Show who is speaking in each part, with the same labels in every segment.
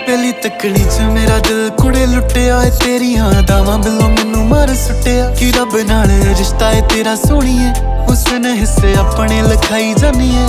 Speaker 1: पहली तकड़ी च मेरा दिल कुड़े लुटिया है तेरियां अदावां बिलों मैनू मार सुटिया कि रब नाल रिश्ता है तेरा सोहणीए उसने हिस्से अपने लिखाई जानी है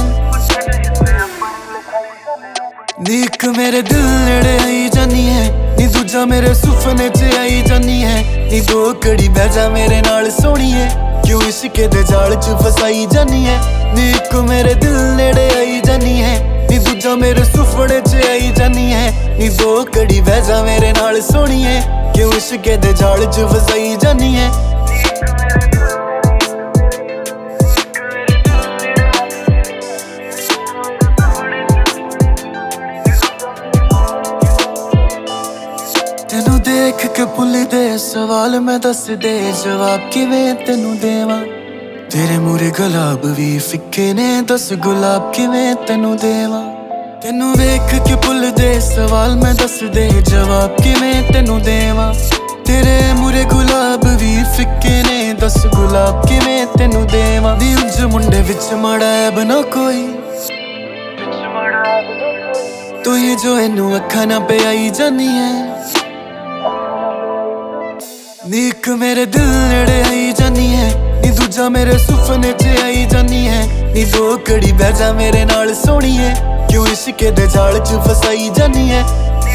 Speaker 1: नी इक मेरे दिल नेड़े आई जानी है नी दूजा मेरे सुपने च आई जानी है नी दो घड़ी बह जा मेरे नाल सोहणीए क्यों इश्के दे जाल च फसाई जानी है नी इक मेरे दिल नेड़े आई जानी है नी दूजा मेरे सुपने च आई जानी है नी दो घड़ी बह जा मेरे नाल सोहणीए क्यों इश्के दे जाल च फसाई जानी है तेनू देख के भुल दे सवाल मैं दस दे जवाब किवें तेनू देवां तेरे मूरे गुलाब भी फिक्के ने दस गुलाब किवें तेनू देवां तेनू वेख के भुल दे सवाल मैं दस दे जवाब किवें तेनू देवां तेरे मूरे गुलाब भी फिक्के ने दस गुलाब किवें तेनू देवां नी उंज मुंडे विच माड़ा ऐब ना कोई तू ही जो इनू अखां ना पे आई जानी है नी इक मेरे दिल नेड़े आई जानी है नी दूजा मेरे सुपने च आई जानी है नी दो घड़ी बह जा मेरे नाल सोहणीए क्यों इश्के दे जाल च फसाई जानी है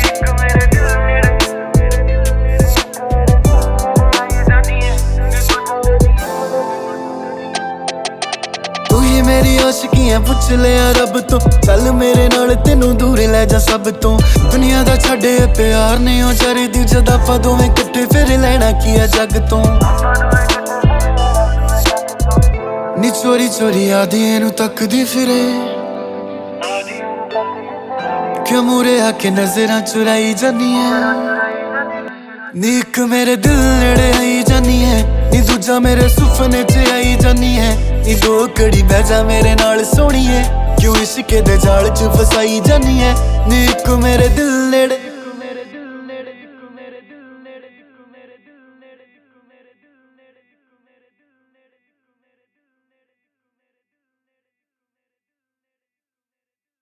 Speaker 1: तू ही मेरी आशिकियां पुछ लिया रब तो चल मेरे नाल तेनू दूर ले जा सब तो दुनिया दा छड्डे प्यार ने ओ चारी दी जद आपां दोवें इकट्ठे फिर लेना की है जग तो नी चोरी चोरी आदिए नू तकदी फिरे क्यों मूरे आके नजरां चुराई जानी है नी इक मेरे दिल नेड़े आई जानी है नी दूजा मेरे सुपने च आई जानी है नी दो घड़ी बह जा मेरे नाल सोहणीए क्यों इश्के दे जाल च फसाई जानी है नी इक मेरे दिल नेड़े